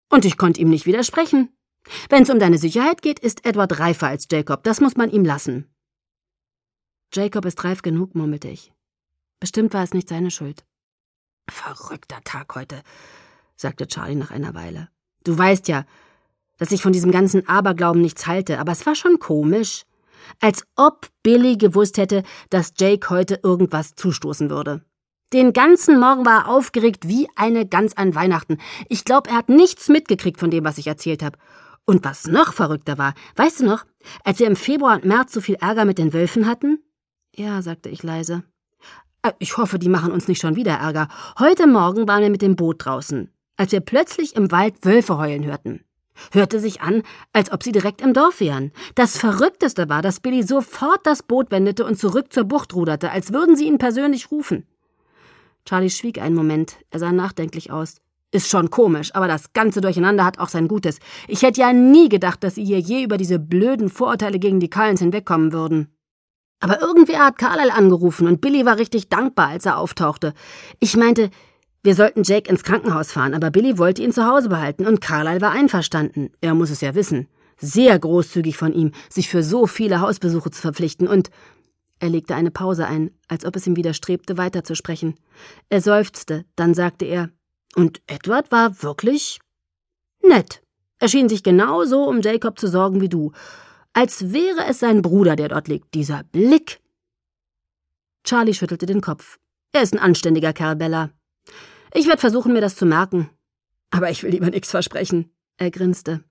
Und ich konnte ihm nicht widersprechen. Wenn's um deine Sicherheit geht, ist Edward reifer als Jacob. Das muss man ihm lassen. Jacob ist reif genug, murmelte ich. Bestimmt war es nicht seine Schuld. Verrückter Tag heute, sagte Charlie nach einer Weile. Du weißt ja, dass ich von diesem ganzen Aberglauben nichts halte, aber es war schon komisch. Als ob Billy gewusst hätte, dass Jake heute irgendwas zustoßen würde. Den ganzen Morgen war er aufgeregt wie eine Gans an Weihnachten. Ich glaube, er hat nichts mitgekriegt von dem, was ich erzählt habe. Und was noch verrückter war, weißt du noch, als wir im Februar und März so viel Ärger mit den Wölfen hatten? Ja, sagte ich leise. Ich hoffe, die machen uns nicht schon wieder Ärger. Heute Morgen waren wir mit dem Boot draußen, als wir plötzlich im Wald Wölfe heulen hörten. Hörte sich an, als ob sie direkt im Dorf wären. Das Verrückteste war, dass Billy sofort das Boot wendete und zurück zur Bucht ruderte, als würden sie ihn persönlich rufen. Charlie schwieg einen Moment. Er sah nachdenklich aus. Ist schon komisch, aber das ganze Durcheinander hat auch sein Gutes. Ich hätte ja nie gedacht, dass sie hier je über diese blöden Vorurteile gegen die Cullens hinwegkommen würden. Aber irgendwer hat Carlyle angerufen und Billy war richtig dankbar, als er auftauchte. Ich meinte, wir sollten Jake ins Krankenhaus fahren, aber Billy wollte ihn zu Hause behalten und Carlyle war einverstanden. Er muss es ja wissen. Sehr großzügig von ihm, sich für so viele Hausbesuche zu verpflichten und... Er legte eine Pause ein, als ob es ihm widerstrebte, weiterzusprechen. Er seufzte, dann sagte er, und Edward war wirklich nett. Er schien sich genauso um Jacob zu sorgen wie du. Als wäre es sein Bruder, der dort liegt. Dieser Blick. Charlie schüttelte den Kopf. Er ist ein anständiger Kerl, Bella. Ich werde versuchen, mir das zu merken. Aber ich will lieber nichts versprechen. Er grinste.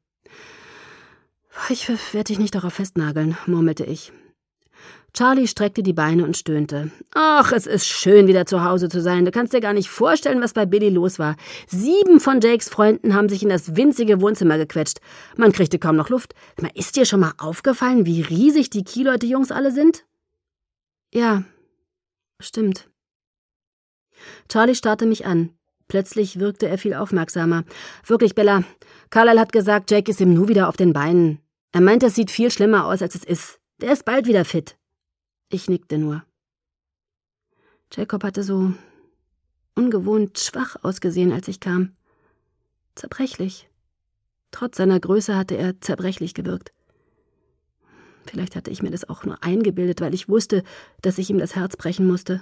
Ich werde dich nicht darauf festnageln, murmelte ich. Charlie streckte die Beine und stöhnte. Ach, es ist schön, wieder zu Hause zu sein. Du kannst dir gar nicht vorstellen, was bei Billy los war. 7 von Jakes Freunden haben sich in das winzige Wohnzimmer gequetscht. Man kriegte kaum noch Luft. Ist dir schon mal aufgefallen, wie riesig die Keyleute-Jungs alle sind? Ja, stimmt. Charlie starrte mich an. Plötzlich wirkte er viel aufmerksamer. Wirklich, Bella, Carlyle hat gesagt, Jake ist im Nu wieder auf den Beinen. Er meint, es sieht viel schlimmer aus, als es ist. Der ist bald wieder fit. Ich nickte nur. Jacob hatte so ungewohnt schwach ausgesehen, als ich kam. Zerbrechlich. Trotz seiner Größe hatte er zerbrechlich gewirkt. Vielleicht hatte ich mir das auch nur eingebildet, weil ich wusste, dass ich ihm das Herz brechen musste.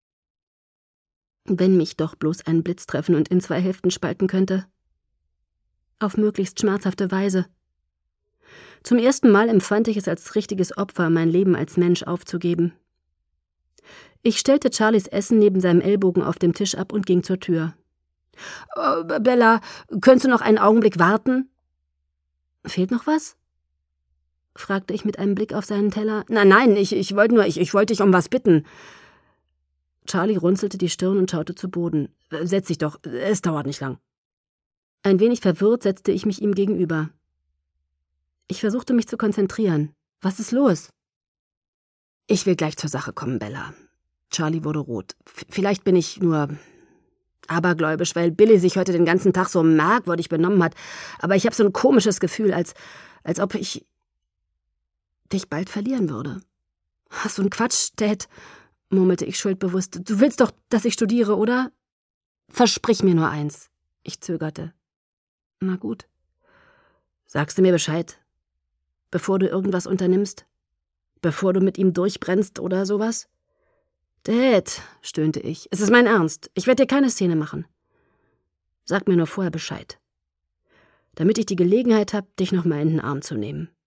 Wenn mich doch bloß ein Blitz treffen und in 2 Hälften spalten könnte. Auf möglichst schmerzhafte Weise. Zum ersten Mal empfand ich es als richtiges Opfer, mein Leben als Mensch aufzugeben. Ich stellte Charlies Essen neben seinem Ellbogen auf dem Tisch ab und ging zur Tür. Bella, könntest du noch einen Augenblick warten? Fehlt noch was? Fragte ich mit einem Blick auf seinen Teller. Nein, ich wollte dich um was bitten. Charlie runzelte die Stirn und schaute zu Boden. Setz dich doch, es dauert nicht lang. Ein wenig verwirrt setzte ich mich ihm gegenüber. Ich versuchte mich zu konzentrieren. Was ist los? Ich will gleich zur Sache kommen, Bella. Charlie wurde rot. Vielleicht bin ich nur abergläubisch, weil Billy sich heute den ganzen Tag so merkwürdig benommen hat. Aber ich habe so ein komisches Gefühl, als ob ich dich bald verlieren würde. Ach, so ein Quatsch, Dad, murmelte ich schuldbewusst. Du willst doch, dass ich studiere, oder? Versprich mir nur eins. Ich zögerte. Na gut. Sagst du mir Bescheid? Bevor du irgendwas unternimmst? Bevor du mit ihm durchbrennst oder sowas? Dad, stöhnte ich, es ist mein Ernst. Ich werde dir keine Szene machen. Sag mir nur vorher Bescheid. Damit ich die Gelegenheit habe, dich noch mal in den Arm zu nehmen.